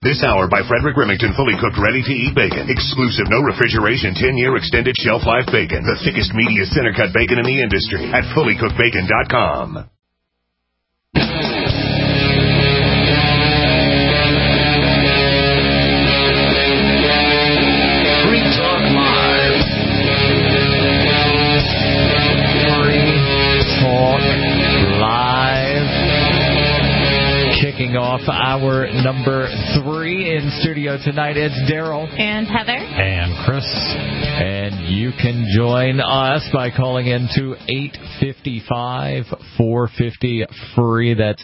This hour by Frederick Remington, fully cooked, ready-to-eat bacon. Exclusive, no refrigeration, 10-year extended shelf life bacon. The thickest, meatiest center-cut bacon in the industry at fullycookedbacon.com. Free Talk Live. Free Talk Live. Kicking off hour number 3 in studio tonight. It's Daryl. And Heather. And Chris. And you can join us by calling in to 855-450-FREE. That's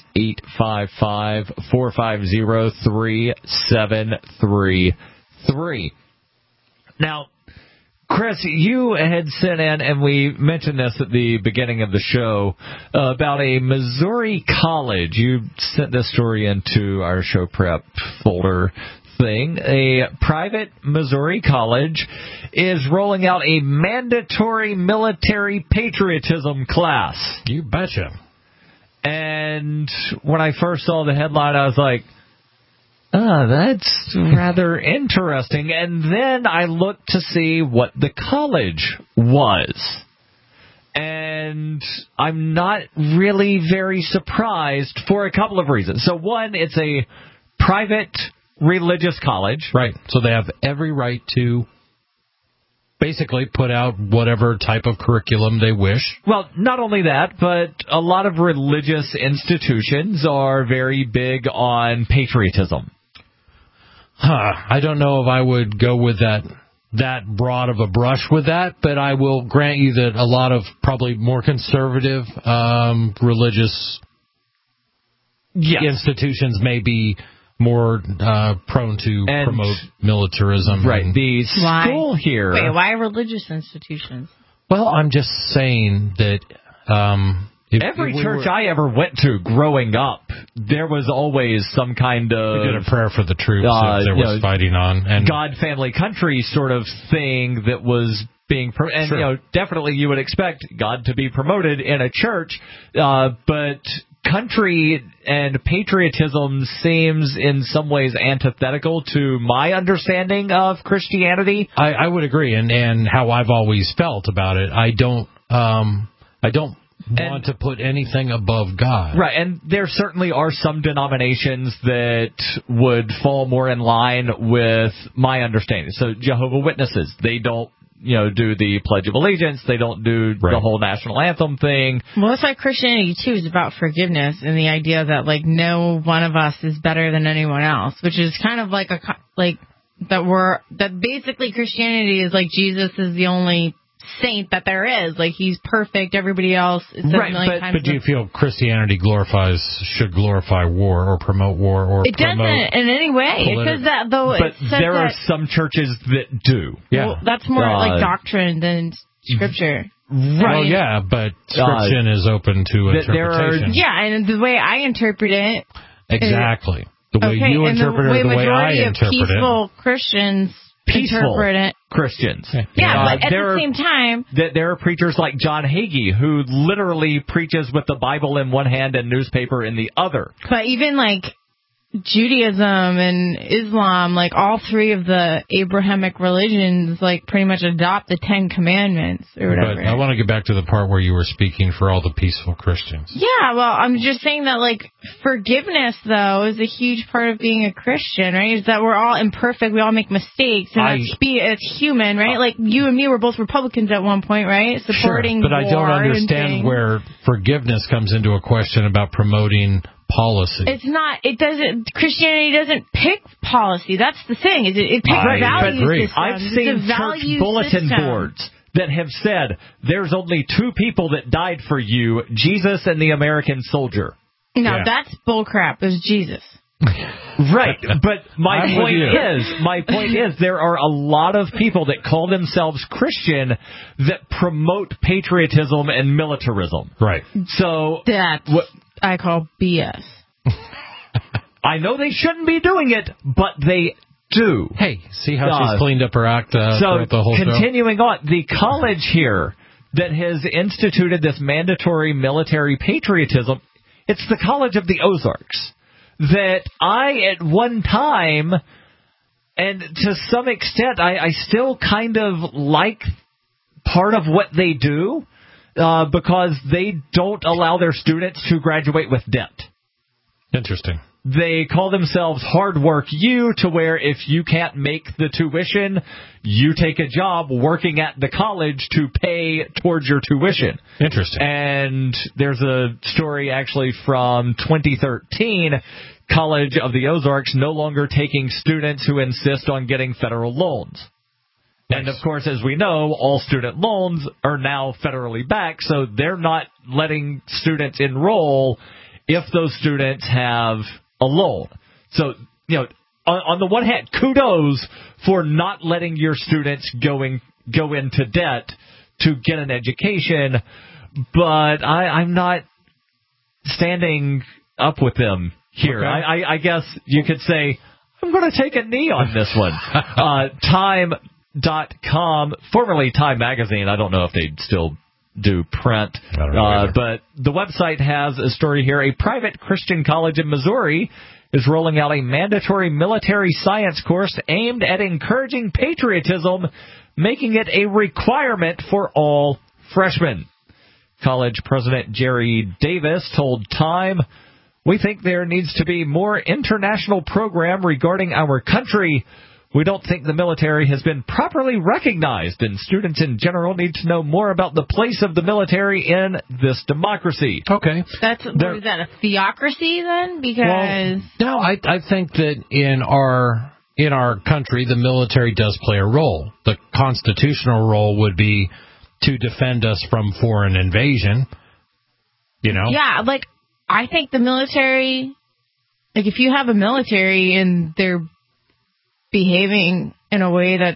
855-450-3733. Now, Chris, you had sent in, and we mentioned this at the beginning of the show, about a Missouri college. You sent this story into our show prep folder thing. A private Missouri college is rolling out a mandatory military patriotism class. You betcha. And when I first saw the headline, I was like, oh, that's rather interesting. And then I looked to see what the college was. And I'm not really very surprised for a couple of reasons. So one, it's a private religious college. Right. So they have every right to basically put out whatever type of curriculum they wish. Well, not only that, but a lot of religious institutions are very big on patriotism. I don't know if I would go with that broad of a brush with that, but I will grant you that a lot of probably more conservative religious institutions may be more prone to promote militarism. Right. The school here. Wait, why religious institutions? Well, I'm just saying that every church I ever went to growing up, there was always some kind of... We did a prayer for the troops if there was fighting on. And God, family, country sort of thing that was being... And, sure. Definitely you would expect God to be promoted in a church, but country and patriotism seems in some ways antithetical to my understanding of Christianity. I would agree, and how I've always felt about it. I don't want to put anything above God. Right, and there certainly are some denominations that would fall more in line with my understanding. So Jehovah's Witnesses, they don't, do the Pledge of Allegiance. They don't do the whole national anthem thing. Well, that's why Christianity, too, is about forgiveness and the idea that, no one of us is better than anyone else, which is kind of that basically Christianity is Jesus is the only saint that there is. He's perfect. Everybody else is but do you feel Christianity should glorify war or promote war or it doesn't in any way. It says that though. But there are some churches that do. Yeah, well, that's more doctrine than scripture. Right. Well, yeah, but scripture is open to interpretation. And the way I interpret it, exactly the way you interpret it, or the way I interpret it. Peaceful Christians. Peaceful Christians. Yeah, but at the same time... There are preachers like John Hagee who literally preaches with the Bible in one hand and newspaper in the other. But even Judaism and Islam, all three of the Abrahamic religions, pretty much adopt the 10 Commandments or whatever. But I want to get back to the part where you were speaking for all the peaceful Christians. Yeah, well, I'm just saying that, forgiveness, though, is a huge part of being a Christian, right? Is that we're all imperfect, we all make mistakes, and it's human, right? You and me were both Republicans at one point, right? Supporting war. But I don't understand where forgiveness comes into a question about promoting policy. It's not. It doesn't. Christianity doesn't pick policy. That's the thing. It picks value systems. I've seen church bulletin boards that have said there's only 2 people that died for you: Jesus and the American soldier. No, that's bullcrap. It was Jesus. Right, but my point is there are a lot of people that call themselves Christian that promote patriotism and militarism. Right. So that's I call BS. I know they shouldn't be doing it, but they do. Hey, see how she's cleaned up her act throughout the whole show? Continuing on, the college here that has instituted this mandatory military patriotism, it's the College of the Ozarks. that I, at one time, and to some extent, I still kind of like part of what they do because they don't allow their students to graduate with debt. Interesting. They call themselves Hard Work U, to where if you can't make the tuition, you take a job working at the college to pay towards your tuition. Interesting. And there's a story actually from 2013, College of the Ozarks no longer taking students who insist on getting federal loans. Nice. And, of course, as we know, all student loans are now federally backed, so they're not letting students enroll if those students have a loan. So, on the one hand, kudos for not letting your students go into debt to get an education, but I'm not standing up with them here. Okay. I guess you could say I'm going to take a knee on this one. Time.com, formerly Time Magazine. I don't know if they still do print, but the website has a story here. A private Christian college in Missouri is rolling out a mandatory military science course aimed at encouraging patriotism, making it a requirement for all freshmen. College President Jerry Davis told Time, "We think there needs to be more international program regarding our country. We don't think the military has been properly recognized, and students in general need to know more about the place of the military in this democracy." Okay. What is that, a theocracy then? Because no, I think that in our country, the military does play a role. The constitutional role would be to defend us from foreign invasion. Yeah, I think the military, if you have a military and they're behaving in a way that's,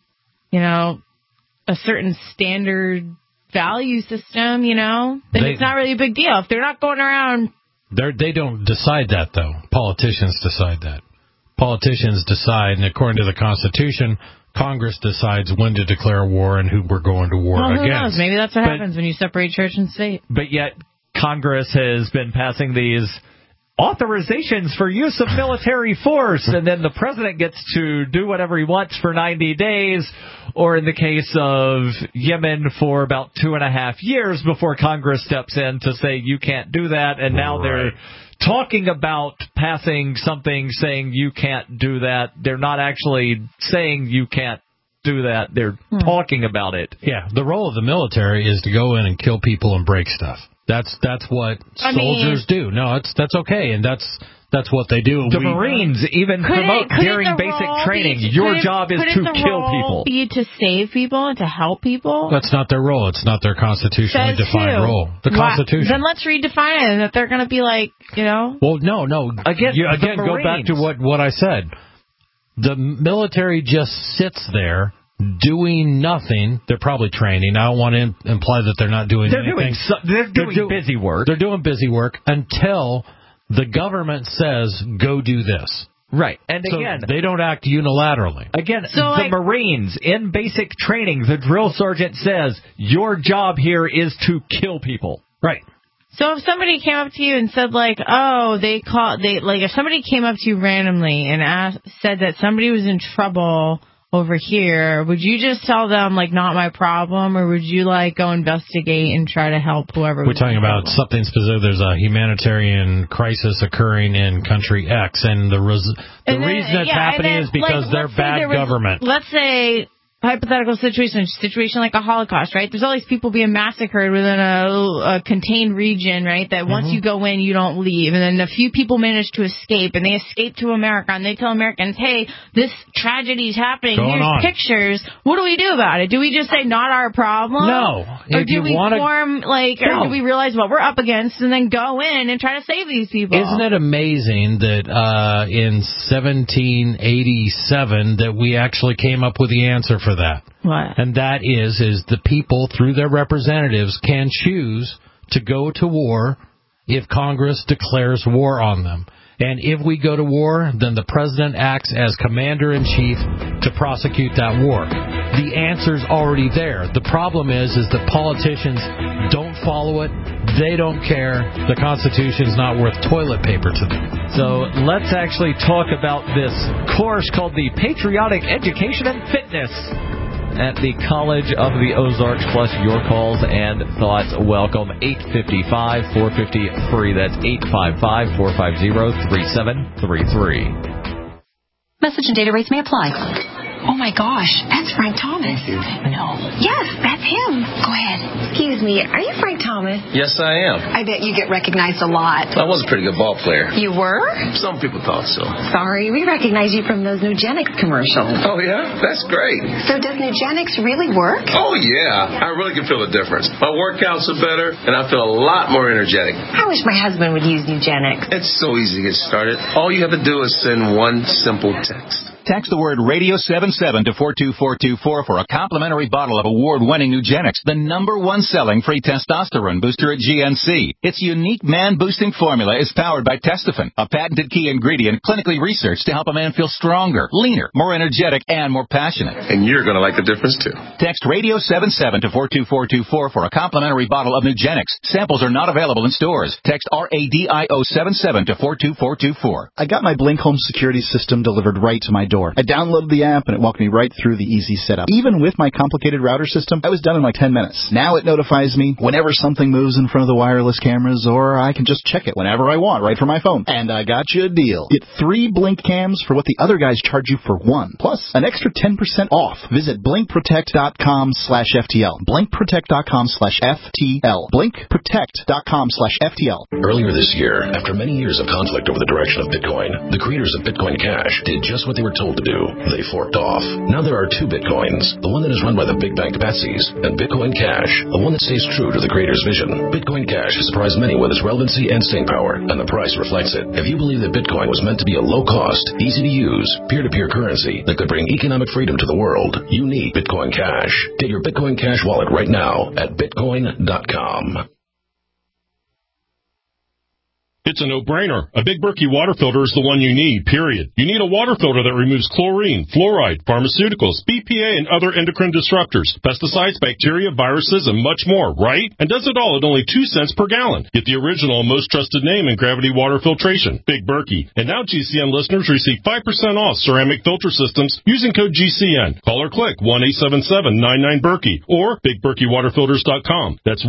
a certain standard value system, then it's not really a big deal. If they're not going around... They don't decide that, though. Politicians decide that. Politicians decide, and according to the Constitution, Congress decides when to declare war and who we're going to war against. Who knows? Maybe that's what happens when you separate church and state. But yet, Congress has been passing these authorizations for use of military force, and then the president gets to do whatever he wants for 90 days, or in the case of Yemen, for about 2.5 years before Congress steps in to say you can't do that, and now they're talking about passing something saying you can't do that. They're not actually saying you can't do that. They're talking about it. Yeah, the role of the military is to go in and kill people and break stuff. That's what soldiers do. No, that's okay, and that's what they do. The Marines even promote during basic training. Your job is to kill people. Be to save people and to help people. That's not their role. It's not their constitutionally defined role. The Constitution. Then let's redefine it. That they're going to be Well, no. Again, go back to what I said. The military just sits there doing nothing. They're probably training. I don't want to imply that they're not doing anything. They're doing busy work. They're doing busy work until the government says, go do this. Right. And so again, they don't act unilaterally. Again, the Marines, in basic training, the drill sergeant says, your job here is to kill people. Right. So if somebody came up to you and said, if somebody came up to you randomly and said that somebody was in trouble over here, would you just tell them, not my problem, or would you, go investigate and try to help whoever? We're talking about something specific. There's a humanitarian crisis occurring in country X, and the reason it's happening is because they're bad government. Let's say, hypothetical situation like a Holocaust, right? There's all these people being massacred within a contained region, right? That once you go in, you don't leave. And then a few people manage to escape, and they escape to America, and they tell Americans, hey, this tragedy is happening. Here's pictures. What do we do about it? Do we just say, not our problem? No. Or do we or do we realize what we're up against and then go in and try to save these people? Isn't it amazing that in 1787 that we actually came up with the answer for that? What? And that is the people, through their representatives, can choose to go to war if Congress declares war on them. And if we go to war, then the president acts as commander-in-chief to prosecute that war. the answer's already there. The problem is that politicians don't follow it. They don't care. The Constitution's not worth toilet paper to them. So let's actually talk about this course called the Patriotic Education and Fitness at the College of the Ozarks, plus your calls and thoughts. Welcome, 855-450-FREE. That's 855-450-3733. Message and data rates may apply. Oh, my gosh. That's Frank Thomas. Thank you. No. Yes, that's him. Go ahead. Excuse me. Are you Frank Thomas? Yes, I am. I bet you get recognized a lot. I was a pretty good ball player. You were? Some people thought so. Sorry, we recognize you from those Nugenix commercials. Oh, yeah? That's great. So does Nugenix really work? Oh, yeah. I really can feel the difference. My workouts are better, and I feel a lot more energetic. I wish my husband would use Nugenix. It's so easy to get started. All you have to do is send one simple text. Text the word radio77 to 42424 for a complimentary bottle of award-winning Nugenix, the #1 selling free testosterone booster at GNC. Its unique man-boosting formula is powered by Testofen, a patented key ingredient clinically researched to help a man feel stronger, leaner, more energetic, and more passionate. And you're going to like the difference, too. Text radio77 to 42424 for a complimentary bottle of Nugenix. Samples are not available in stores. Text RADIO77 to 42424. I got my Blink Home security system delivered right to my door. I downloaded the app and it walked me right through the easy setup. Even with my complicated router system, I was done in like 10 minutes. Now it notifies me whenever something moves in front of the wireless cameras, or I can just check it whenever I want right from my phone. And I got you a deal. Get 3 Blink cams for what the other guys charge you for 1. Plus an extra 10% off. Visit blinkprotect.com/FTL. Blinkprotect.com/FTL. Blinkprotect.com/FTL. Earlier this year, after many years of conflict over the direction of Bitcoin, the creators of Bitcoin Cash did just what they were told to do. They forked off. Now there are 2 Bitcoins, the one that is run by the big bank Betsy's, and Bitcoin Cash, the one that stays true to the creator's vision. Bitcoin Cash has surprised many with its relevancy and staying power, and the price reflects it. If you believe that Bitcoin was meant to be a low-cost, easy-to-use, peer-to-peer currency that could bring economic freedom to the world, you need Bitcoin Cash. Get your Bitcoin Cash wallet right now at Bitcoin.com. It's a no-brainer. A Big Berkey water filter is the one you need, period. You need a water filter that removes chlorine, fluoride, pharmaceuticals, BPA, and other endocrine disruptors, pesticides, bacteria, viruses, and much more, right? And does it all at only 2 cents per gallon. Get the original and most trusted name in gravity water filtration, Big Berkey. And now GCN listeners receive 5% off ceramic filter systems using code GCN. Call or click 1-877-99-BERKEY or BigBerkeyWaterFilters.com. That's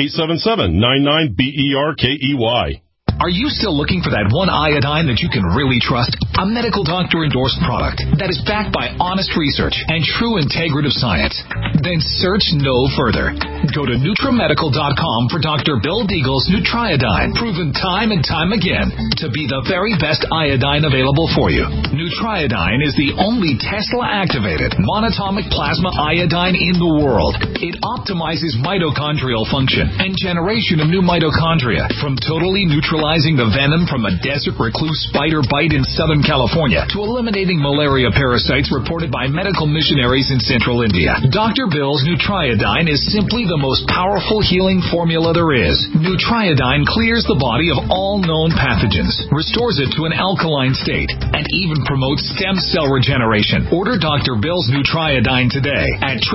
1-877-99-BERKEY. Are you still looking for that one iodine that you can really trust? A medical doctor-endorsed product that is backed by honest research and true integrative science? Then search no further. Go to NutriMedical.com for Dr. Bill Deagle's Nutriodine, proven time and time again to be the very best iodine available for you. Nutriodine is the only Tesla-activated monatomic plasma iodine in the world. It optimizes mitochondrial function and generation of new mitochondria from totally neutralizing the venom from a desert recluse spider bite in Southern California to eliminating malaria parasites reported by medical missionaries in central India. Dr. Bill's Nutriodine is simply the most powerful healing formula there is. Nutriodine clears the body of all known pathogens, restores it to an alkaline state, and even promotes stem cell regeneration. Order Dr. Bill's Nutriodine today at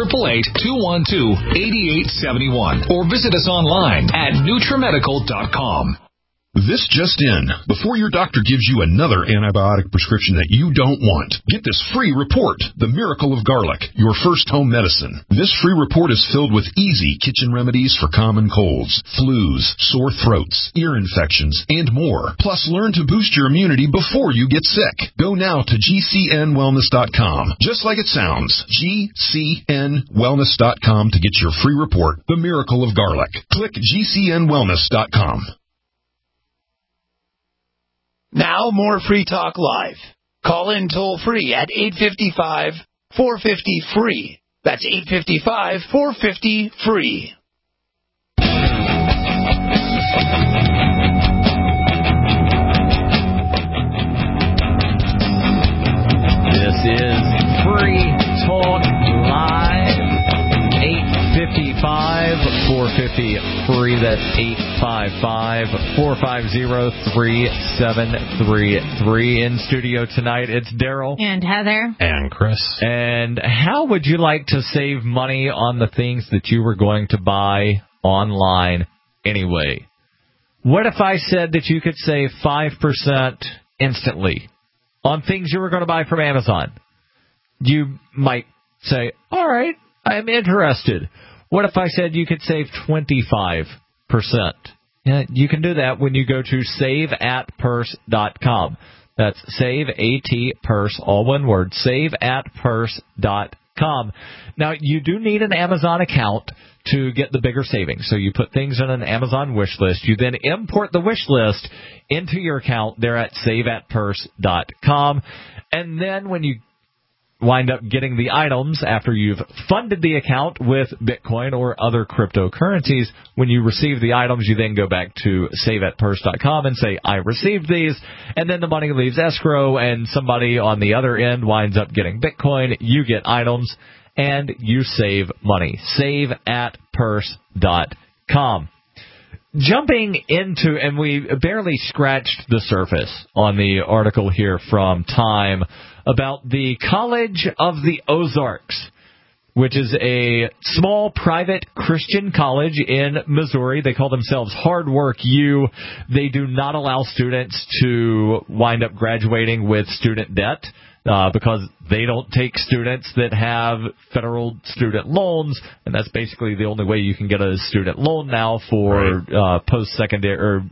888-212-8871 or visit us online at NutriMedical.com. This just in. Before your doctor gives you another antibiotic prescription that you don't want, get this free report, The Miracle of Garlic, your first home medicine. This free report is filled with easy kitchen remedies for common colds, flus, sore throats, ear infections, and more. Plus, learn to boost your immunity before you get sick. Go now to GCNwellness.com. Just like it sounds, GCNwellness.com to get your free report, The Miracle of Garlic. Click GCNwellness.com. Now more Free Talk Live. Call in toll-free at 855-450-FREE. That's 855-450-FREE. This is Free Talk Live. 855-450-FREE. fee free. That's 855-450-3733. In studio tonight, it's Daryl. And Heather. And Chris. And how would you like to save money on the things that you were going to buy online anyway? What if I said that you could save 5% instantly on things you were going to buy from Amazon? You might say, all right, I'm interested. What if I said you could save 25%? Yeah, you can do that when you go to saveatpurse.com. That's save-at-purse, all one word, saveatpurse.com. Now, you do need an Amazon account to get the bigger savings. So you put things in an Amazon wish list. You then import the wish list into your account there at saveatpurse.com. And then when you wind up getting the items after you've funded the account with Bitcoin or other cryptocurrencies, when you receive the items, you then go back to saveatpurse.com and say, I received these, and then the money leaves escrow, and somebody on the other end winds up getting Bitcoin, you get items, and you save money. Saveatpurse.com. Jumping into, and we barely scratched the surface on the article here from Time about the College of the Ozarks, which is a small private Christian college in Missouri. They call themselves Hard Work U. They do not allow students to wind up graduating with student debt. Because they don't take students that have federal student loans, and that's basically the only way you can get a student loan now for post-secondary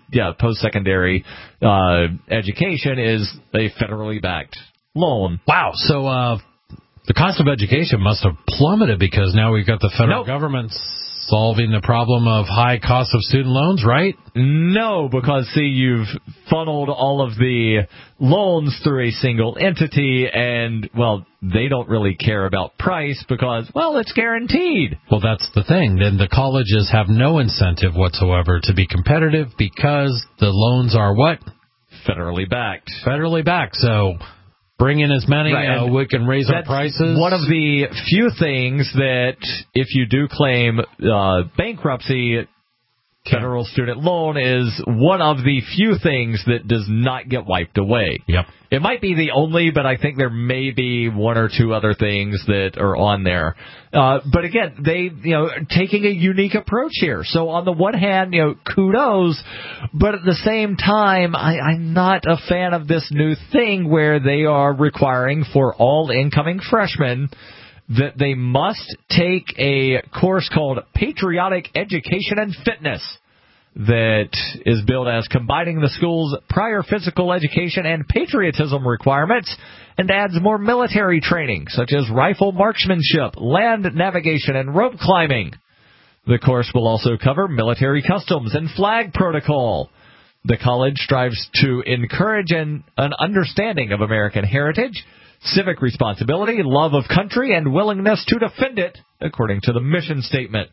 education is a federally backed loan. Wow, so the cost of education must have plummeted because now we've got the federal government solving the problem of high cost of student loans, right? No, because, see, you've funneled all of the loans through a single entity, and, well, they don't really care about price because, well, it's guaranteed. Well, that's the thing. Then the colleges have no incentive whatsoever to be competitive because the loans are what? Federally backed. Federally backed, so bring in as many, we can raise our prices. One of the few things that, if you do claim bankruptcy, federal student loan is one of the few things that does not get wiped away. Yep. It might be the only, but I think there may be one or two other things that are on there. But again, they, taking a unique approach here. So on the one hand, kudos, but at the same time, I'm not a fan of this new thing where they are requiring for all incoming freshmen that they must take a course called Patriotic Education and Fitness that is billed as combining the school's prior physical education and patriotism requirements and adds more military training, such as rifle marksmanship, land navigation, and rope climbing. The course will also cover military customs and flag protocol. The college strives to encourage an understanding of American heritage, civic responsibility, love of country, and willingness to defend it, according to the mission statement.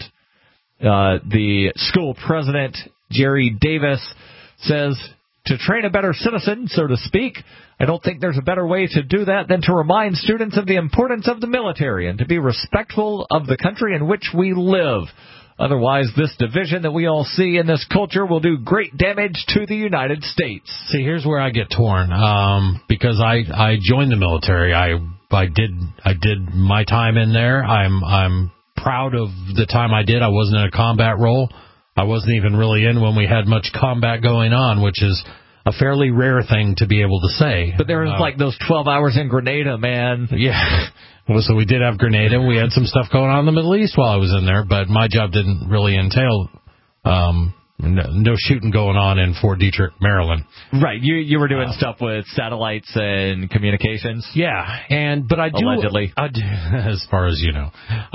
The school president, Jerry Davis, says, to train a better citizen, so to speak, I don't think there's a better way to do that than to remind students of the importance of the military and to be respectful of the country in which we live. Otherwise, this division that we all see in this culture will do great damage to the United States. See, here's where I get torn, because I joined the military. I did my time in there. I'm proud of the time I did. I wasn't in a combat role. I wasn't even really in when we had much combat going on, which is a fairly rare thing to be able to say. But there was like those 12 hours in Grenada, man. Yeah. Well, so we did have Grenada. We had some stuff going on in the Middle East while I was in there, but my job didn't really entail no shooting going on in Fort Detrick, Maryland. Right. You were doing stuff with satellites and communications? Yeah. But I do... Allegedly. As far as you know.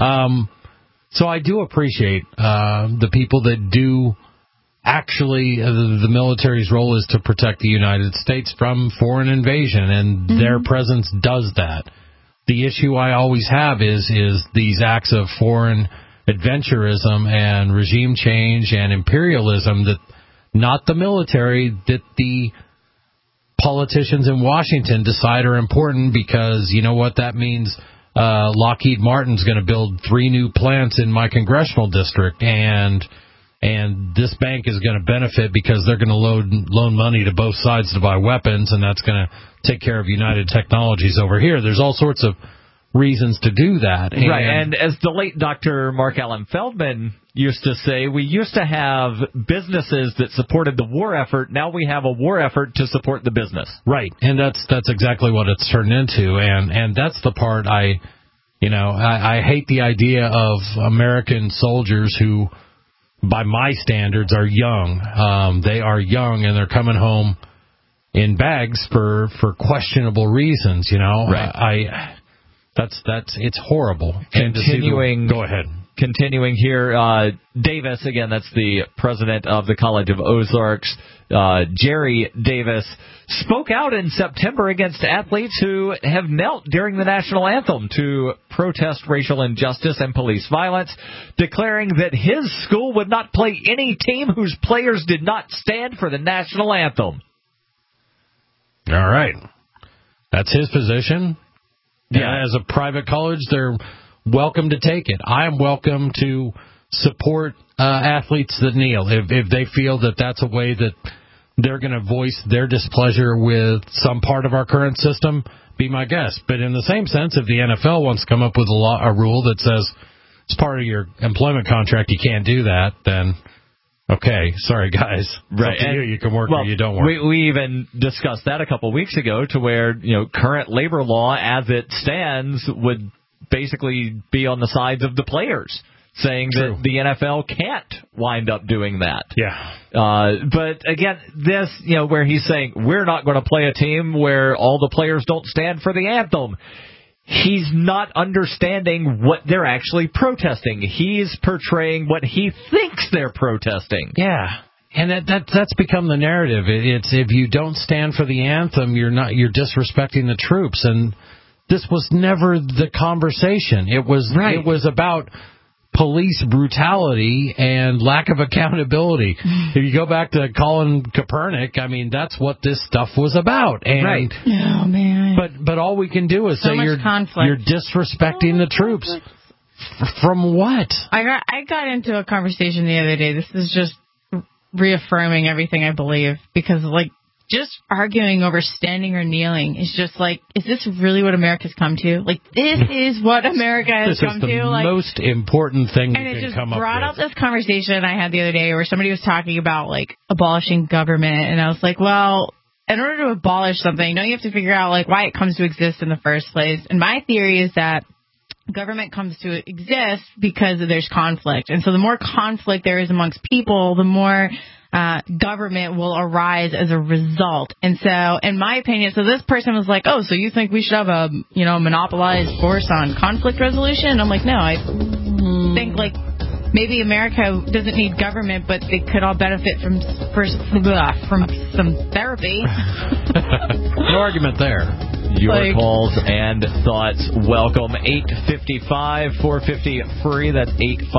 So I do appreciate the people that do actually, the military's role is to protect the United States from foreign invasion, and their presence does that. The issue I always have is these acts of foreign adventurism and regime change and imperialism that not the military, that the politicians in Washington decide are important because, you know what, that means Lockheed Martin's going to build 3 new plants in my congressional district, and And this bank is going to benefit because they're going to loan money to both sides to buy weapons, and that's going to take care of United Technologies over here. There's all sorts of reasons to do that. Right, and as the late Dr. Mark Allen Feldman used to say, we used to have businesses that supported the war effort. Now we have a war effort to support the business. Right, and that's exactly what it's turned into, and that's the part I hate the idea of American soldiers who, by my standards, are young. They are young, and they're coming home in bags for questionable reasons. Right. It's horrible. Go ahead. Continuing here, Davis, again, that's the president of the College of Ozarks, Jerry Davis, spoke out in September against athletes who have knelt during the national anthem to protest racial injustice and police violence, declaring that his school would not play any team whose players did not stand for the national anthem. All right. That's his position. Yeah, as a private college, they're welcome to take it. I am welcome to support athletes that kneel. If they feel that that's a way that they're going to voice their displeasure with some part of our current system, be my guest. But in the same sense, if the NFL wants to come up with a rule that says it's part of your employment contract, you can't do that, then okay, sorry guys. Right. It's up to you. You can work or you don't work. We even discussed that a couple of weeks ago, to where current labor law as it stands would basically be on the sides of the players, saying True. that the NFL can't wind up doing that. Yeah. But again, this, where he's saying we're not going to play a team where all the players don't stand for the anthem. He's not understanding what they're actually protesting. He's portraying what he thinks they're protesting. Yeah. And that's become the narrative. It's if you don't stand for the anthem, you're disrespecting the troops. And this was never the conversation. It was about police brutality and lack of accountability. If you go back to Colin Kaepernick, I mean, that's what this stuff was about. And right. Oh, man. But all we can do is say you're disrespecting the troops. From what? I got into a conversation the other day. This is just reaffirming everything I believe, because just arguing over standing or kneeling is just is this really what America's come to? This is what America has come to? This is the most important thing and we can come up with. And it just up brought up this conversation I had the other day where somebody was talking about, abolishing government. And I was like, well, in order to abolish something, don't you have to figure out, why it comes to exist in the first place? And my theory is that government comes to exist because there's conflict. And so the more conflict there is amongst people, the more government will arise as a result. And so, in my opinion, this person was like, oh, so you think we should have a, monopolized force on conflict resolution? I'm like, no, I think, maybe America doesn't need government, but they could all benefit from some therapy. No argument there. Your calls and thoughts welcome. 855-450-FREE. That's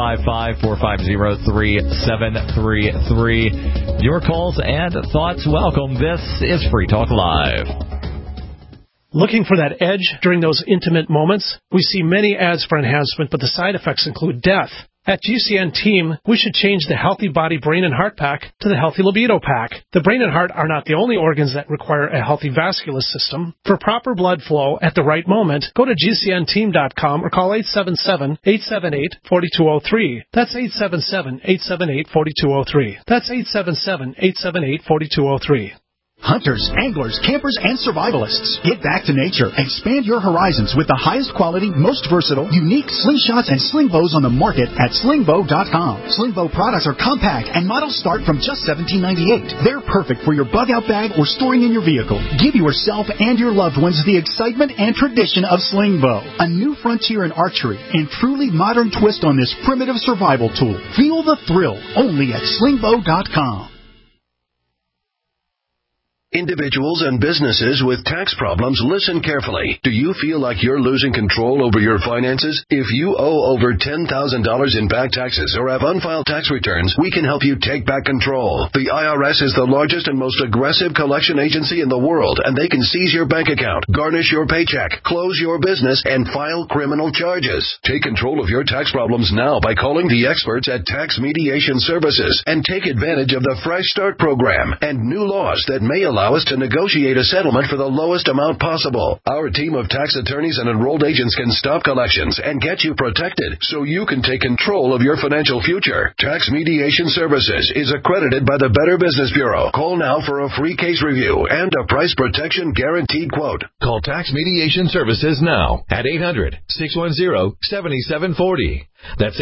855-450-3733. Your calls and thoughts welcome. This is Free Talk Live. Looking for that edge during those intimate moments? We see many ads for enhancement, but the side effects include death. At GCN Team, we should change the Healthy Body, Brain, and Heart Pack to the Healthy Libido Pack. The brain and heart are not the only organs that require a healthy vascular system. For proper blood flow at the right moment, go to GCNteam.com or call 877-878-4203. That's 877-878-4203. That's 877-878-4203. Hunters, anglers, campers, and survivalists. Get back to nature. Expand your horizons with the highest quality, most versatile, unique slingshots and sling bows on the market at slingbow.com. Slingbow products are compact and models start from just $17.98. They're perfect for your bug-out bag or storing in your vehicle. Give yourself and your loved ones the excitement and tradition of Slingbow, a new frontier in archery and truly modern twist on this primitive survival tool. Feel the thrill only at slingbow.com. Individuals and businesses with tax problems, listen carefully. Do you feel like you're losing control over your finances? If you owe over $10,000 in back taxes or have unfiled tax returns, we can help you take back control. The IRS is the largest and most aggressive collection agency in the world, and they can seize your bank account, garnish your paycheck, close your business, and file criminal charges. Take control of your tax problems now by calling the experts at Tax Mediation Services and take advantage of the Fresh Start program and new laws that may allow us to negotiate a settlement for the lowest amount possible. Our team of tax attorneys and enrolled agents can stop collections and get you protected so you can take control of your financial future. Tax Mediation Services is accredited by the Better Business Bureau. Call now for a free case review and a price protection guaranteed quote. Call Tax Mediation Services now at 800-610-7740. That's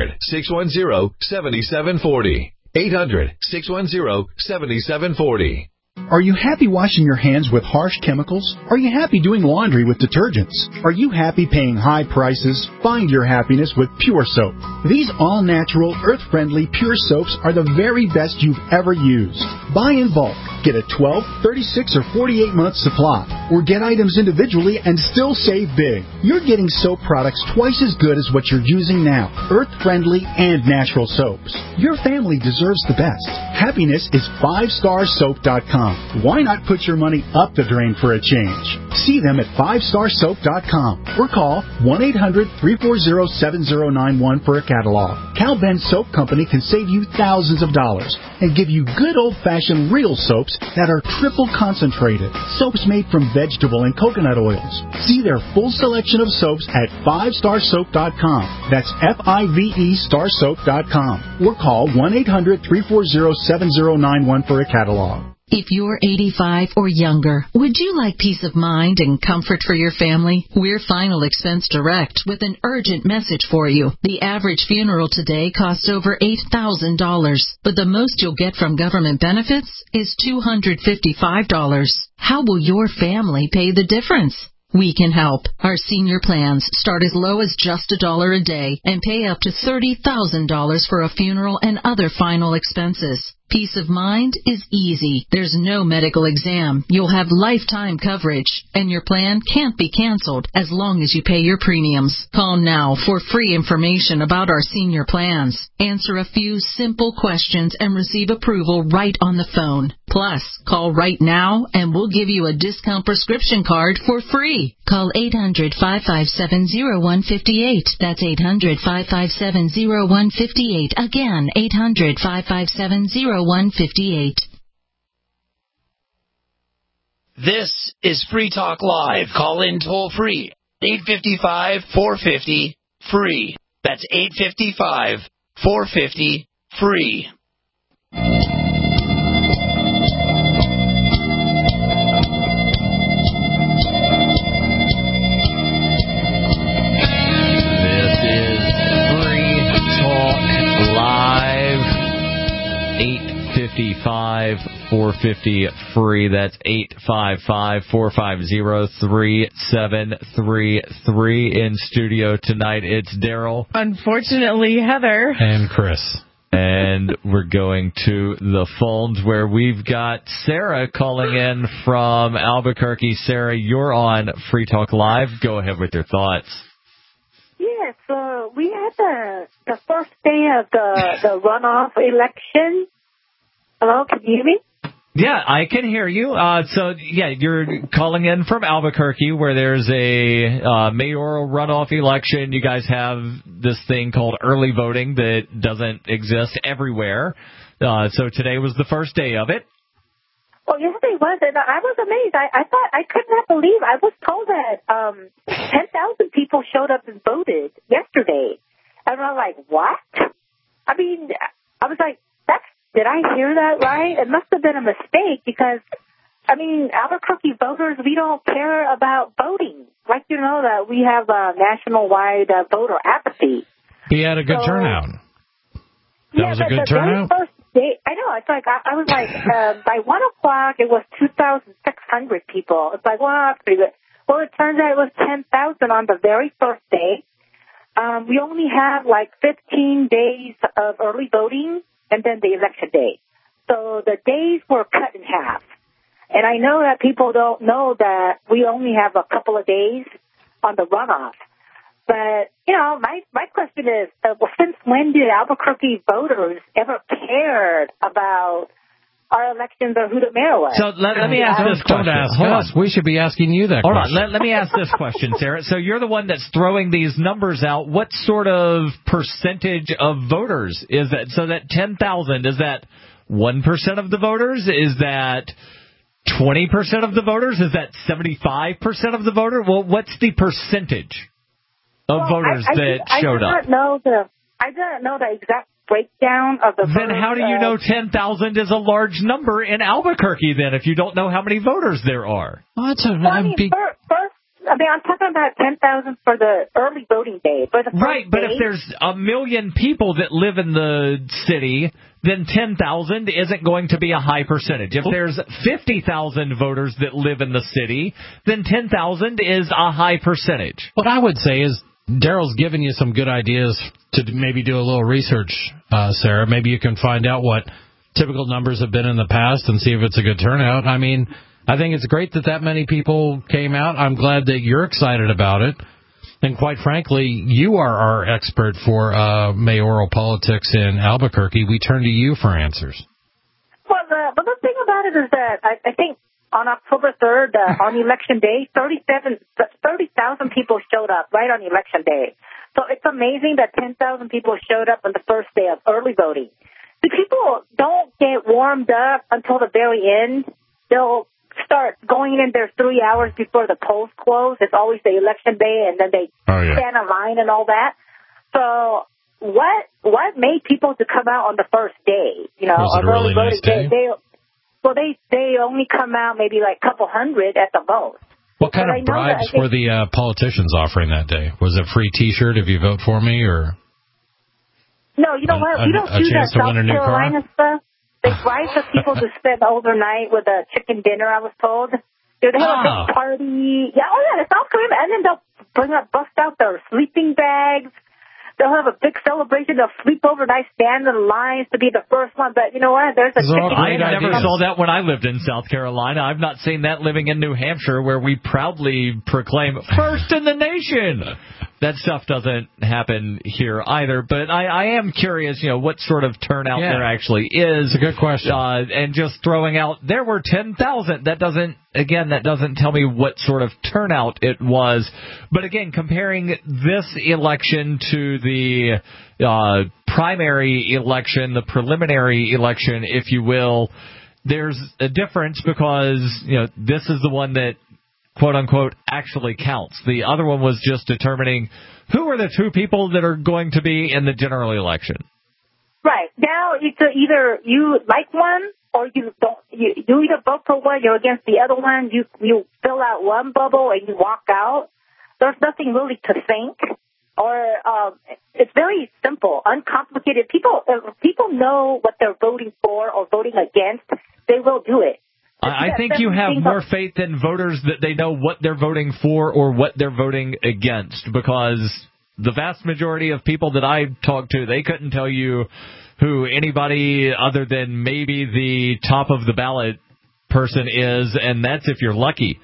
800-610-7740. 800-610-7740. Are you happy washing your hands with harsh chemicals? Are you happy doing laundry with detergents? Are you happy paying high prices? Find your happiness with Pure Soap. These all-natural, earth-friendly Pure Soaps are the very best you've ever used. Buy in bulk. Get a 12, 36, or 48-month supply. Or get items individually and still save big. You're getting soap products twice as good as what you're using now. Earth-friendly and natural soaps. Your family deserves the best. Happiness is 5starsoap.com. Why not put your money up the drain for a change? See them at 5starsoap.com or call 1-800-340-7091 for a catalog. Cal Ben Soap Company can save you thousands of dollars and give you good old-fashioned real soaps that are triple concentrated. Soaps made from vegetable and coconut oils. See their full selection of soaps at 5starsoap.com. That's F-I-V-E starsoap.com or call 1-800-340-7091 for a catalog. If you're 85 or younger, would you like peace of mind and comfort for your family? We're Final Expense Direct with an urgent message for you. The average funeral today costs over $8,000, but the most you'll get from government benefits is $255. How will your family pay the difference? We can help. Our senior plans start as low as just $1 a day and pay up to $30,000 for a funeral and other final expenses. Peace of mind is easy. There's no medical exam. You'll have lifetime coverage, and your plan can't be canceled as long as you pay your premiums. Call now for free information about our senior plans. Answer a few simple questions and receive approval right on the phone. Plus, call right now and we'll give you a discount prescription card for free. Call 800-557-0158. That's 800-557-0158. Again, 800-557-0158. This is Free Talk Live. Call in toll free. 855-450-FREE. That's 855-450-FREE. Live 855-450-FREE. That's 855-450-3733. In studio tonight, it's Daryl. Unfortunately, Heather. And Chris. And we're going to the phones where we've got Sarah calling in from Albuquerque. Sarah, you're on Free Talk Live. Go ahead with your thoughts. Yes, we had the first day of the runoff election. Hello, can you hear me? Yeah, I can hear you. You're calling in from Albuquerque where there's a mayoral runoff election. You guys have this thing called early voting that doesn't exist everywhere. So today was the first day of it. Well, yes, it was, and I was amazed. I thought, I could not believe, I was told that 10,000 people showed up and voted yesterday. And I'm like, what? I mean, I was like, did I hear that right? It must have been a mistake because, I mean, Albuquerque voters, we don't care about voting. Like, you know, that we have a national-wide voter apathy. He had a good turnout. That was a good turnout? I know. It's like, I was like, by 1 o'clock, it was 2,600 people. It's like, well, that's pretty good. Well, it turns out it was 10,000 on the very first day. We only have like 15 days of early voting and then the election day. So the days were cut in half. And I know that people don't know that we only have a couple of days on the runoff. But, my question is, since when did Albuquerque voters ever cared about our elections or who the mayor was? So let me ask this question. Hold on. We should be asking you that question. Hold on. Let me ask this question, Sarah. So you're the one that's throwing these numbers out. What sort of percentage of voters is that? So that 10,000, is that 1% of the voters? Is that 20% of the voters? Is that 75% of the voters? Well, what's the percentage of voters that showed up? I didn't know the exact breakdown of the voters. Then how do you know 10,000 is a large number in Albuquerque then if you don't know how many voters there are? Well, that's I'm talking about 10,000 for the early voting day. For the first right, but day, if there's 1 million people that live in the city, then 10,000 isn't going to be a high percentage. If there's 50,000 voters that live in the city, then 10,000 is a high percentage. What I would say is Daryl's given you some good ideas to maybe do a little research, Sarah. Maybe you can find out what typical numbers have been in the past and see if it's a good turnout. I mean, I think it's great that many people came out. I'm glad that you're excited about it. And quite frankly, you are our expert for mayoral politics in Albuquerque. We turn to you for answers. Well, but the thing about it is that I think on October 3rd, on Election Day, 30,000 people showed up right on Election Day. So it's amazing that 10,000 people showed up on the first day of early voting. The people don't get warmed up until the very end. They'll start going in there 3 hours before the polls close. It's always the election day, and then they stand in line and all that. So what made people to come out on the first day? Was it a really nice day? They only come out maybe like a couple hundred at the most. What kind of bribes were the politicians offering that day? Was it a free T-shirt if you vote for me, or? No, you know what? We don't do that South Carolina stuff. They bribe the people to spend overnight with a chicken dinner, I was told. They have a big party. The South Carolina. And then they'll bust out their sleeping bags. They'll have a big celebration. They'll sleep overnight, stand in lines to be the first one. But you know what? There's a chicken I never saw that when I lived in South Carolina. I've not seen that living in New Hampshire, where we proudly proclaim first in the nation. That stuff doesn't happen here either. But I am curious, what sort of turnout there actually is. It's a good question. And just throwing out, there were 10,000. That doesn't tell me what sort of turnout it was. But again, comparing this election to the primary election, the preliminary election, if you will, there's a difference because, this is the one that quote-unquote actually counts. The other one was just determining who are the two people that are going to be in the general election. Right. Now, it's either you like one or you don't. You either vote for one, you're against the other one. You fill out one bubble and you walk out. There's nothing really to think. Or it's very simple, uncomplicated. People know what they're voting for or voting against. They will do it. I think you have more faith in voters that they know what they're voting for or what they're voting against, because the vast majority of people that I talk to, they couldn't tell you who anybody other than maybe the top of the ballot person is, and that's if you're lucky.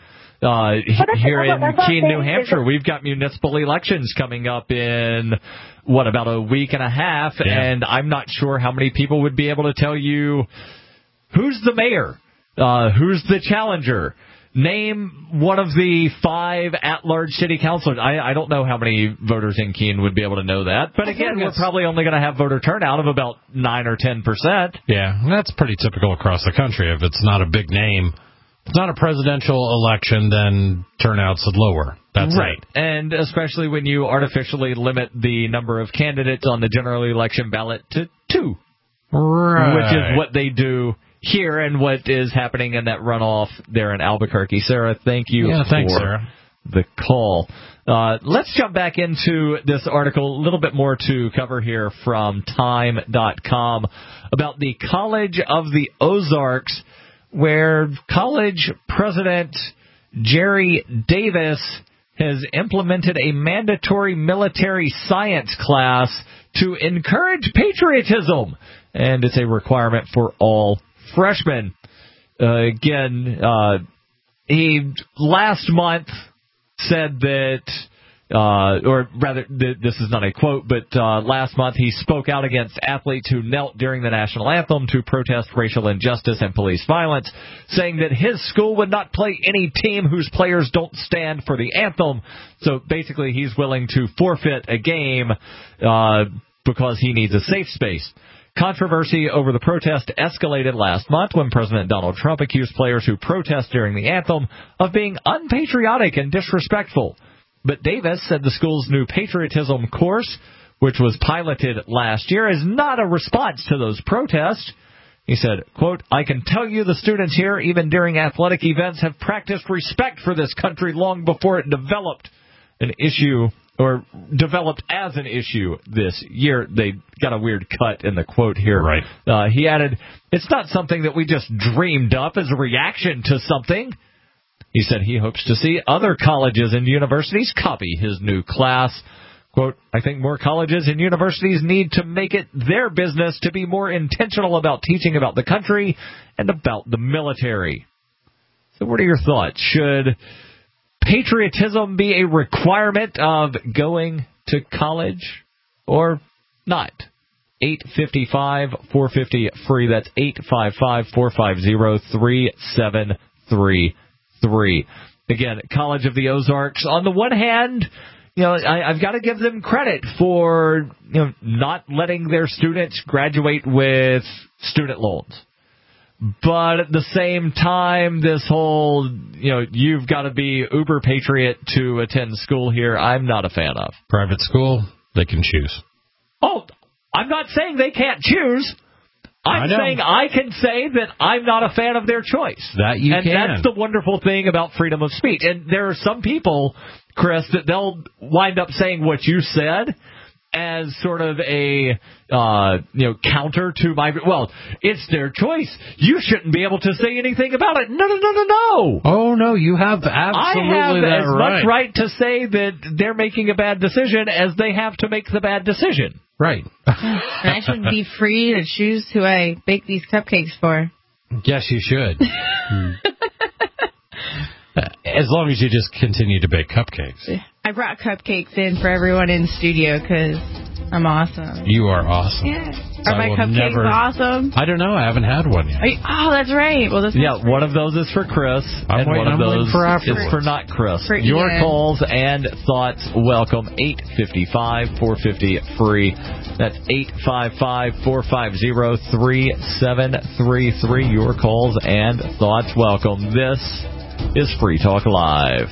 Here in Keene, New Hampshire, we've got municipal elections coming up in, about a week and a half, and I'm not sure how many people would be able to tell you who's the mayor. Who's the challenger? Name one of the 5 at-large city councilors. I don't know how many voters in Keene would be able to know that. But again, we're probably only going to have voter turnout of about 9 or 10%. Yeah, that's pretty typical across the country. If it's not a big name, if it's not a presidential election, then turnout's lower. That's right. And especially when you artificially limit the number of candidates on the general election ballot to 2. Right. Which is what they do here and what is happening in that runoff there in Albuquerque. Sarah, thank you for the call. Let's jump back into this article, a little bit more to cover here from Time.com about the College of the Ozarks, where college president Jerry Davis has implemented a mandatory military science class to encourage patriotism, and it's a requirement for all freshmen. he last month said that, or rather, this is not a quote, but last month he spoke out against athletes who knelt during the national anthem to protest racial injustice and police violence, saying that his school would not play any team whose players don't stand for the anthem. So basically he's willing to forfeit a game because he needs a safe space. Controversy over the protest escalated last month when President Donald Trump accused players who protest during the anthem of being unpatriotic and disrespectful. But Davis said the school's new patriotism course, which was piloted last year, is not a response to those protests. He said, quote, "I can tell you the students here, even during athletic events, have practiced respect for this country long before it developed as an issue this year." They got a weird cut in the quote here. Right. He added, "It's not something that we just dreamed up as a reaction to something." He said he hopes to see other colleges and universities copy his new class. Quote, "I think more colleges and universities need to make it their business to be more intentional about teaching about the country and about the military." So what are your thoughts? Should patriotism be a requirement of going to college or not? 855-450-FREE. That's 855-450-3733. Again, College of the Ozarks. On the one hand, I've got to give them credit for not letting their students graduate with student loans. But at the same time, this whole, you've got to be uber patriot to attend school here, I'm not a fan of. Private school, they can choose. Oh, I'm not saying they can't choose. I'm saying I can say that I'm not a fan of their choice. And that's the wonderful thing about freedom of speech. And there are some people, Chris, that they'll wind up saying what you said as sort of a counter to my, it's their choice. You shouldn't be able to say anything about it. No. Oh, no, you have absolutely I have that as much right to say that they're making a bad decision as they have to make the bad decision. Right. And I should be free to choose who I bake these cupcakes for. Yes, you should. As long as you just continue to bake cupcakes. I brought cupcakes in for everyone in the studio because I'm awesome. You are awesome. Yeah. Are my cupcakes awesome? I don't know. I haven't had one yet. That's right. Well, one of those is for Chris, and one of those is for not Chris. Your calls and thoughts welcome. 855-450-FREE. That's 855-450-3733. Your calls and thoughts welcome. This is Free Talk Live.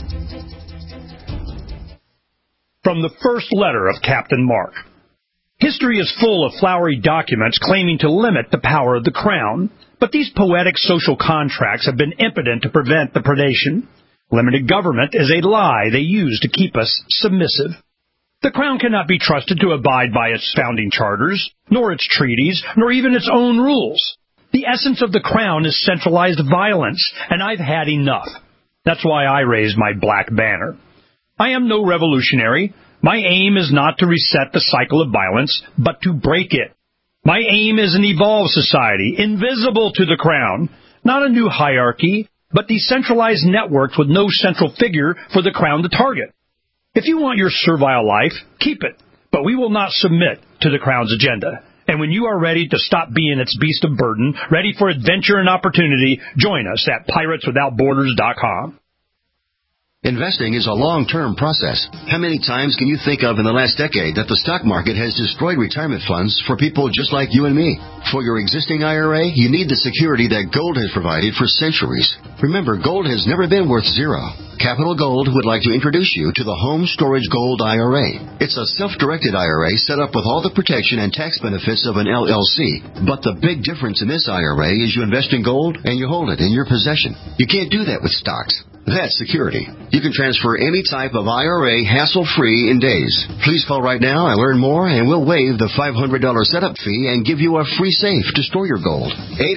From the first letter of Captain Mark. History is full of flowery documents claiming to limit the power of the crown, but these poetic social contracts have been impotent to prevent the predation. Limited government is a lie they use to keep us submissive. The crown cannot be trusted to abide by its founding charters, nor its treaties, nor even its own rules. The essence of the crown is centralized violence, and I've had enough. That's why I raised my black banner. I am no revolutionary. My aim is not to reset the cycle of violence, but to break it. My aim is an evolved society, invisible to the crown, not a new hierarchy, but decentralized networks with no central figure for the crown to target. If you want your servile life, keep it, but we will not submit to the crown's agenda. And when you are ready to stop being its beast of burden, ready for adventure and opportunity, join us at pirateswithoutborders.com. Investing is a long-term process. How many times can you think of in the last decade that the stock market has destroyed retirement funds for people just like you and me? For your existing IRA, you need the security that gold has provided for centuries. Remember, gold has never been worth zero. Capital Gold would like to introduce you to the Home Storage Gold IRA. It's a self-directed IRA set up with all the protection and tax benefits of an LLC. But the big difference in this IRA is you invest in gold and you hold it in your possession. You can't do that with stocks. That's security. You can transfer any type of IRA hassle-free in days. Please call right now and learn more, and we'll waive the $500 setup fee and give you a free safe to store your gold.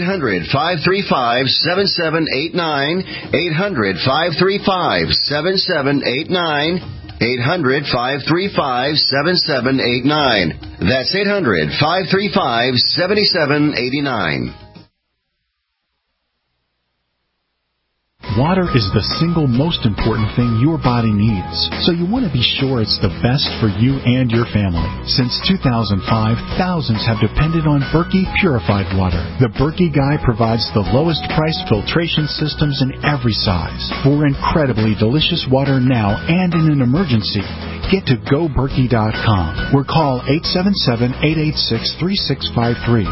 800-535-7789. 800-535-7789. 800-535-7789. That's 800-535-7789. Water is the single most important thing your body needs, so you want to be sure it's the best for you and your family. Since 2005, thousands have depended on Berkey purified water. The Berkey Guy provides the lowest price filtration systems in every size. For incredibly delicious water now and in an emergency, get to GoBerkey.com or call 877-886-3653.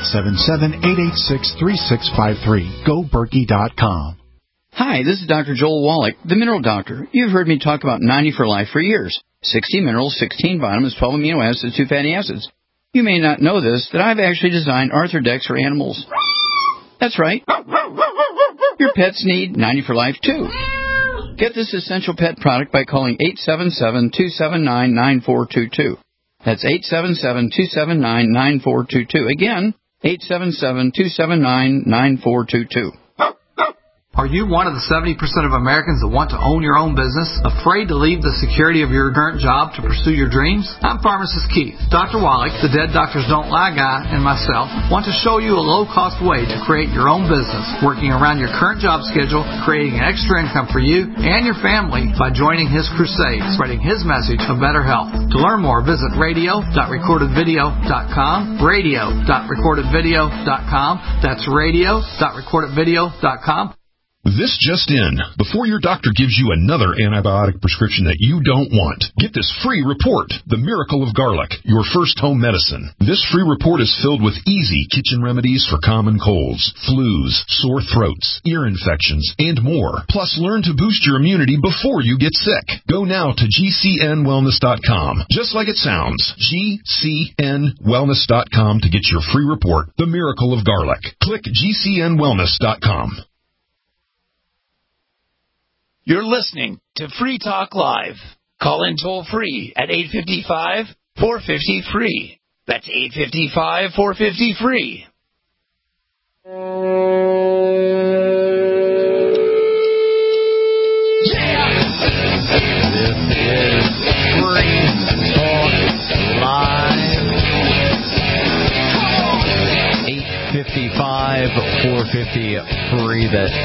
877-886-3653. GoBerkey.com. Hi, this is Dr. Joel Wallach, the Mineral Doctor. You've heard me talk about 90 for Life for years. 60 minerals, 16 vitamins, 12 amino acids, 2 fatty acids. You may not know this, that I've actually designed Arthrodex for animals. That's right. Your pets need 90 for Life, too. Get this essential pet product by calling 877-279-9422. That's 877-279-9422. Again, 877-279-9422. Are you one of the 70% of Americans that want to own your own business, afraid to leave the security of your current job to pursue your dreams? I'm Pharmacist Keith. Dr. Wallach, the Dead Doctors Don't Lie guy, and myself want to show you a low-cost way to create your own business, working around your current job schedule, creating an extra income for you and your family by joining his crusade, spreading his message of better health. To learn more, visit radio.recordedvideo.com, radio.recordedvideo.com. That's radio.recordedvideo.com. This just in. Before your doctor gives you another antibiotic prescription that you don't want, get this free report, The Miracle of Garlic, your first home medicine. This free report is filled with easy kitchen remedies for common colds, flus, sore throats, ear infections, and more. Plus, learn to boost your immunity before you get sick. Go now to GCNwellness.com. Just like it sounds, GCNwellness.com to get your free report, The Miracle of Garlic. Click GCNwellness.com. You're listening to Free Talk Live. Call in toll free at 855-450-FREE. That's 855-450-FREE. Yeah! This is Free Talk Live. 855-450-FREE. That's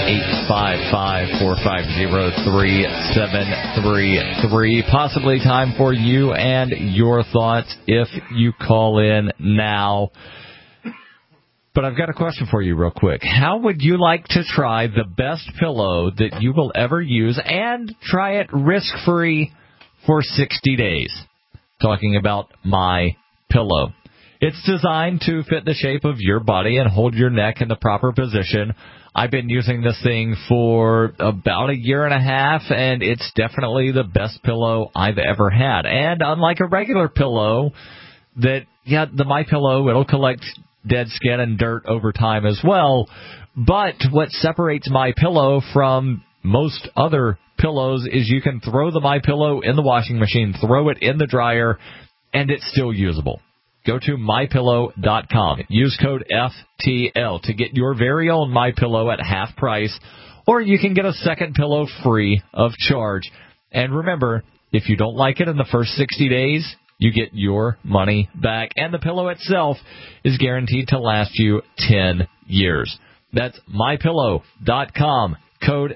855-450-3733. Possibly time for you and your thoughts if you call in now. But I've got a question for you real quick. How would you like to try the best pillow that you will ever use and try it risk-free for 60 days? Talking about My Pillow. It's designed to fit the shape of your body and hold your neck in the proper position. I've been using this thing for about a year and a half, and it's definitely the best pillow I've ever had. And unlike a regular pillow, the My Pillow, it'll collect dead skin and dirt over time as well. But what separates My Pillow from most other pillows is you can throw the My Pillow in the washing machine, throw it in the dryer, and it's still usable. Go to MyPillow.com. Use code FTL to get your very own My Pillow at half price, or you can get a second pillow free of charge. And remember, if you don't like it in the first 60 days, you get your money back. And the pillow itself is guaranteed to last you 10 years. That's MyPillow.com. Code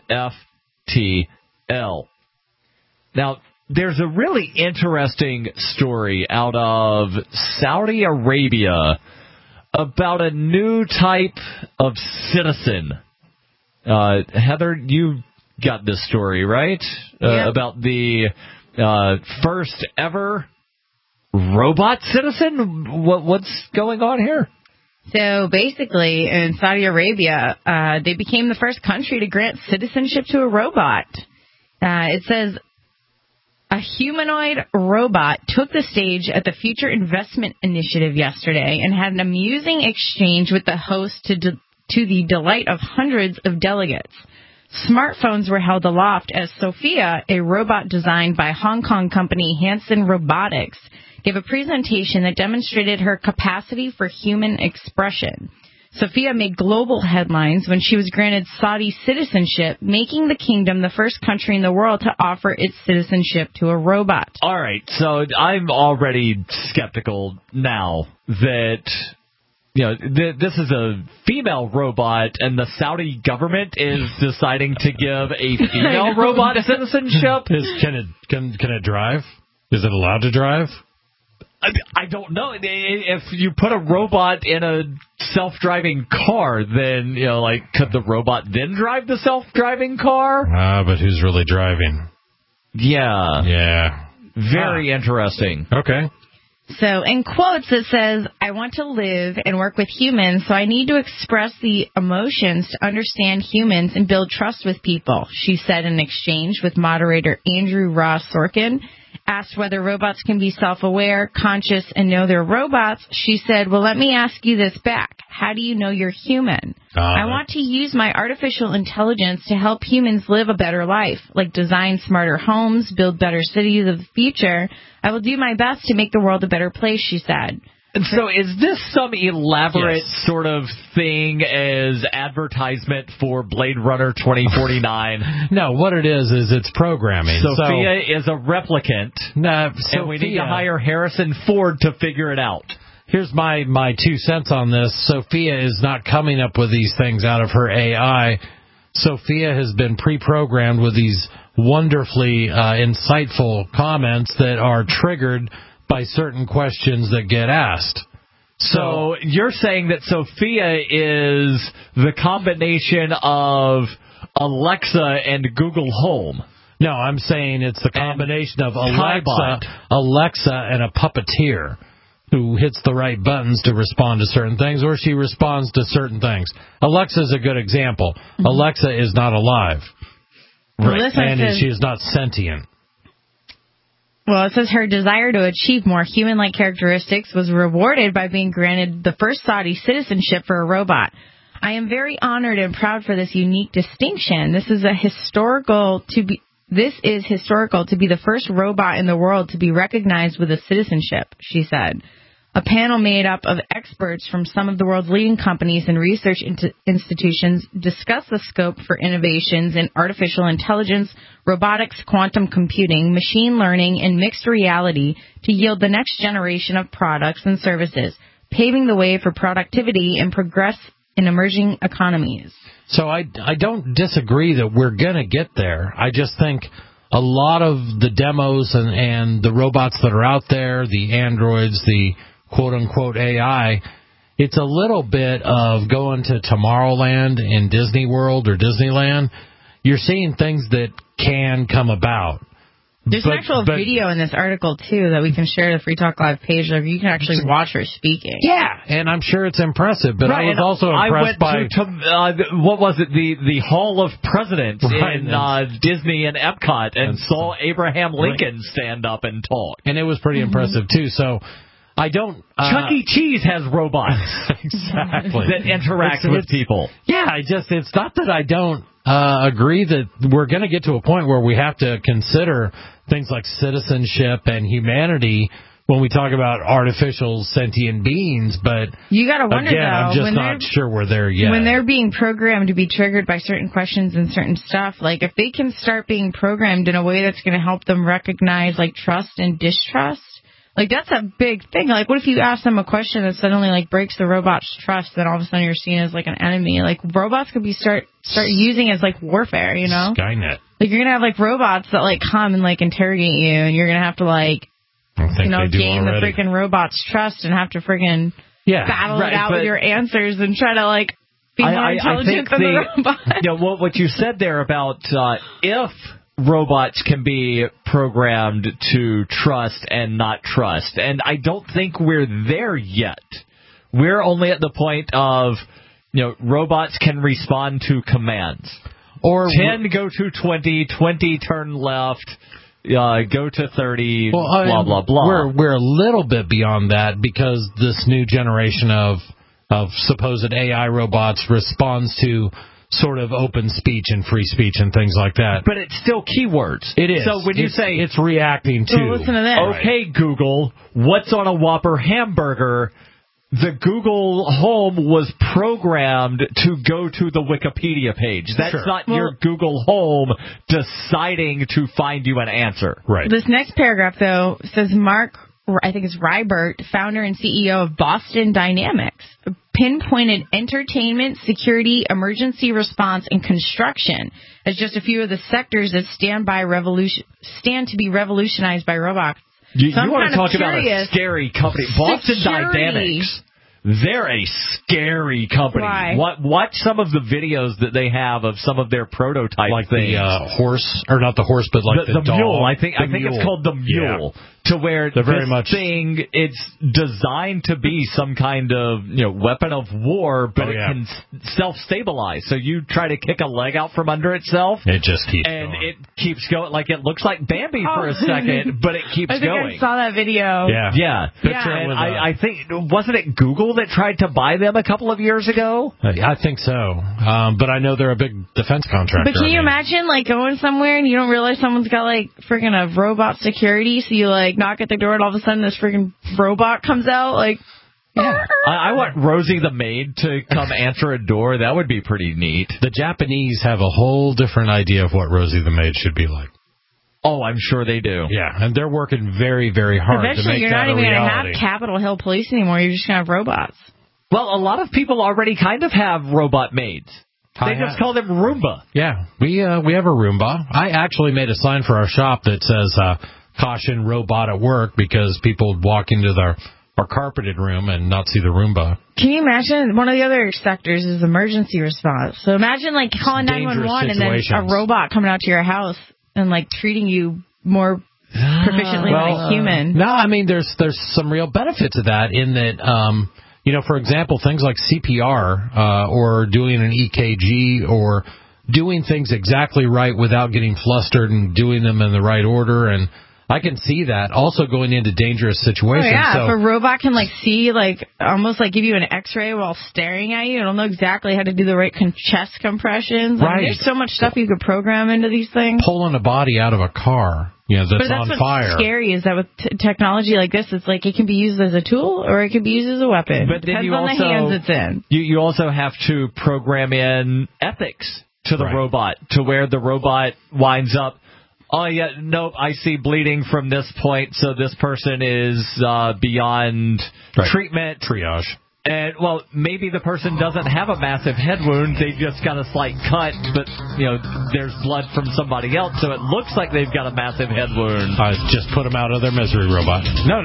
FTL. Now, there's a really interesting story out of Saudi Arabia about a new type of citizen. Heather, you got this story, right? Yeah. About the first ever robot citizen? What's going on here? So basically, in Saudi Arabia, they became the first country to grant citizenship to a robot. It says, a humanoid robot took the stage at the Future Investment Initiative yesterday and had an amusing exchange with the host to the delight of hundreds of delegates. Smartphones were held aloft as Sophia, a robot designed by Hong Kong company Hanson Robotics, gave a presentation that demonstrated her capacity for human expression. Sophia made global headlines when she was granted Saudi citizenship, making the kingdom the first country in the world to offer its citizenship to a robot. All right, so I'm already skeptical now that this is a female robot, and the Saudi government is deciding to give a female robot citizenship. Can it drive? Is it allowed to drive? I don't know. If you put a robot in a self-driving car, then, could the robot then drive the self-driving car? But who's really driving? Yeah. Very interesting. Okay. So in quotes it says, I want to live and work with humans, so I need to express the emotions to understand humans and build trust with people, she said in exchange with moderator Andrew Ross Sorkin. Asked whether robots can be self-aware, conscious, and know they're robots, she said, well, let me ask you this back. How do you know you're human? I want to use my artificial intelligence to help humans live a better life, like design smarter homes, build better cities of the future. I will do my best to make the world a better place, she said. And so is this some elaborate sort of thing as advertisement for Blade Runner 2049? No, what it is it's programming. Sophia is a replicant, and we need to hire Harrison Ford to figure it out. Here's my 2 cents on this. Sophia is not coming up with these things out of her AI. Sophia has been pre-programmed with these wonderfully insightful comments that are triggered by certain questions that get asked. So you're saying that Sophia is the combination of Alexa and Google Home? No, I'm saying it's the combination of Alexa and a puppeteer who hits the right buttons to respond to certain things, or she responds to certain things. Alexa's a good example. Mm-hmm. Alexa is not alive. Right. And she is not sentient. Well, it says her desire to achieve more human-like characteristics was rewarded by being granted the first Saudi citizenship for a robot. I am very honored and proud for this unique distinction. This is historical to be the first robot in the world to be recognized with a citizenship, she said. A panel made up of experts from some of the world's leading companies and research institutions discussed the scope for innovations in artificial intelligence, robotics, quantum computing, machine learning, and mixed reality to yield the next generation of products and services, paving the way for productivity and progress in emerging economies. So I don't disagree that we're going to get there. I just think a lot of the demos and the robots that are out there, the androids, the quote-unquote AI, it's a little bit of going to Tomorrowland in Disney World or Disneyland. You're seeing things that can come about. There's an actual video in this article, too, that we can share to the Free Talk Live page. Like, you can actually watch her speaking. Yeah, and I'm sure it's impressive, but I was also impressed by... what was it, the Hall of Presidents in Disney and Epcot, and saw Abraham Lincoln stand up and talk. And it was pretty impressive, too, so... I don't... Chuck E. Cheese has robots. Exactly. That interact with people. Yeah, it's not that I don't agree that we're going to get to a point where we have to consider things like citizenship and humanity when we talk about artificial sentient beings, but you got to wonder, again, though, I'm just not sure we're there yet. When they're being programmed to be triggered by certain questions and certain stuff, like if they can start being programmed in a way that's going to help them recognize like trust and distrust, like, that's a big thing. Like, what if you ask them a question that suddenly, like, breaks the robot's trust, then all of a sudden you're seen as, like, an enemy? Like, robots could be start using as, like, warfare, you know? Skynet. Like, you're going to have, like, robots that, like, come and, like, interrogate you, and you're going to have to, like, gain the freaking robot's trust and have to freaking battle it out with your answers and try to, like, be more intelligent than the robot. What you said there about if robots can be programmed to trust and not trust. And I don't think we're there yet. We're only at the point of, robots can respond to commands. Or 10, go to 20, 20, turn left, go to 30, blah, blah, blah. We're a little bit beyond that because this new generation of supposed AI robots responds to sort of open speech and free speech and things like that. But it's still keywords. It is. So when you say... It's reacting to... Well, listen to this. Okay, Google, what's on a Whopper hamburger? The Google Home was programmed to go to the Wikipedia page. That's not your Google Home deciding to find you an answer. Right. This next paragraph, though, says Mark, I think it's Rybert, founder and CEO of Boston Dynamics, pinpointed entertainment, security, emergency response, and construction as just a few of the sectors that stand to be revolutionized by robots. You want to talk about a scary company. Boston Dynamics. They're a scary company. Why? Watch some of the videos that they have of some of their prototype like things. The horse, or not the horse, but like the dog. mule. I think it's called the mule. Yeah. To where They're very this much thing, it's designed to be some kind of weapon of war, but it can self-stabilize. So you try to kick a leg out from under itself, it just keeps and going. it keeps going. Like it looks like Bambi for a second, but it keeps going. I saw that video. Yeah. And I think wasn't it Google that tried to buy them a couple of years ago? I think so. But I know they're a big defense contractor. But can you imagine going somewhere and you don't realize someone's got freaking a robot security, so you knock at the door and all of a sudden this freaking robot comes out I want Rosie the maid to come answer a door. That would be pretty neat. The Japanese have a whole different idea of what Rosie the maid should be like. Oh, I'm sure they do. Yeah, and they're working very, very hard Eventually, to make that a reality. You're not even going to have Capitol Hill police anymore. You're just going to have robots. Well, a lot of people already kind of have robot maids. They just call them Roomba. Yeah, we have a Roomba. I actually made a sign for our shop that says, caution robot at work, because people would walk into our carpeted room and not see the Roomba. Can you imagine? One of the other sectors is emergency response. So imagine calling 911 and then a robot coming out to your house and treating you more proficiently than a human. No, I mean there's some real benefit to that in that for example, things like CPR or doing an EKG or doing things exactly right without getting flustered and doing them in the right order, and I can see that also going into dangerous situations. Oh, yeah, so, if a robot can see almost give you an X-ray while staring at you, it'll know exactly how to do the right chest compressions. Right. There's so much stuff you could program into these things. Pulling a body out of a car, that's on fire. What's scary is that with technology like this, it's it can be used as a tool or it can be used as a weapon. But then Depends on the hands it's in. You also have to program in ethics to the robot, to where the robot winds up, oh, yeah, nope, I see bleeding from this point, so this person is beyond treatment. Triage. And, maybe the person doesn't have a massive head wound, they just got a slight cut, but, there's blood from somebody else, so it looks like they've got a massive head wound. Just put them out of their misery, robot. No.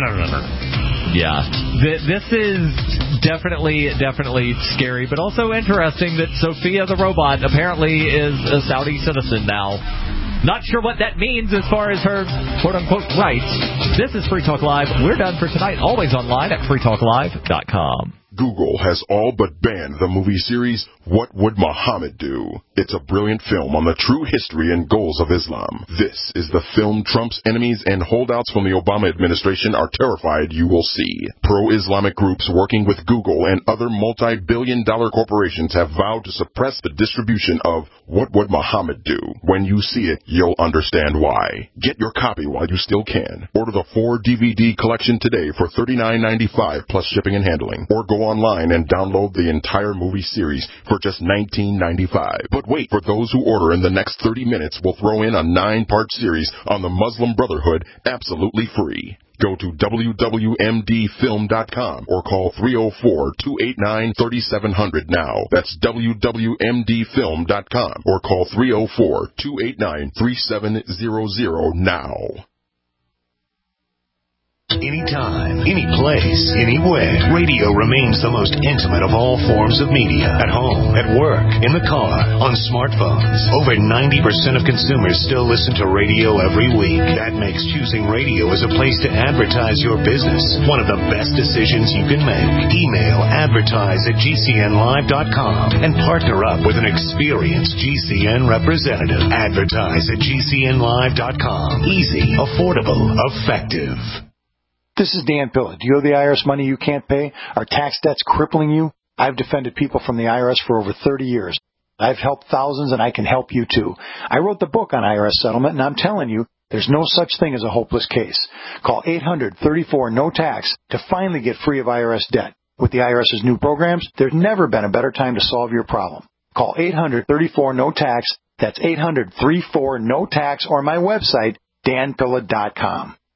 Yeah. This is definitely scary, but also interesting that Sophia the robot apparently is a Saudi citizen now. Not sure what that means as far as her quote-unquote rights. This is Free Talk Live. We're done for tonight. Always online at freetalklive.com. Google has all but banned the movie series What Would Muhammad Do? It's a brilliant film on the true history and goals of Islam. This is the film Trump's enemies and holdouts from the Obama administration are terrified you will see. Pro-Islamic groups working with Google and other multi-billion-dollar corporations have vowed to suppress the distribution of What Would Muhammad Do? When you see it, you'll understand why. Get your copy while you still can. Order the 4-DVD collection today for $39.95 plus shipping and handling. Or go online and download the entire movie series for just $19.95. But wait, for those who order in the next 30 minutes, we'll throw in a 9-part series on the Muslim Brotherhood absolutely free. Go to wwmdfilm.com or call 304-289-3700 now. That's wwmdfilm.com or call 304-289-3700 now. Anytime, any place, anywhere. Radio remains the most intimate of all forms of media. At home, at work, in the car, on smartphones. Over 90% of consumers still listen to radio every week. That makes choosing radio as a place to advertise your business one of the best decisions you can make. Email advertise@gcnlive.com and partner up with an experienced GCN representative. Advertise@gcnlive.com. Easy, affordable, effective. This is Dan Pilla. Do you owe the IRS money you can't pay? Are tax debts crippling you? I've defended people from the IRS for over 30 years. I've helped thousands, and I can help you too. I wrote the book on IRS settlement, and I'm telling you, there's no such thing as a hopeless case. Call 800-34-NO-TAX to finally get free of IRS debt. With the IRS's new programs, there's never been a better time to solve your problem. Call 800-34-NO-TAX. That's 800-34-NO-TAX, or my website, danpilla.com.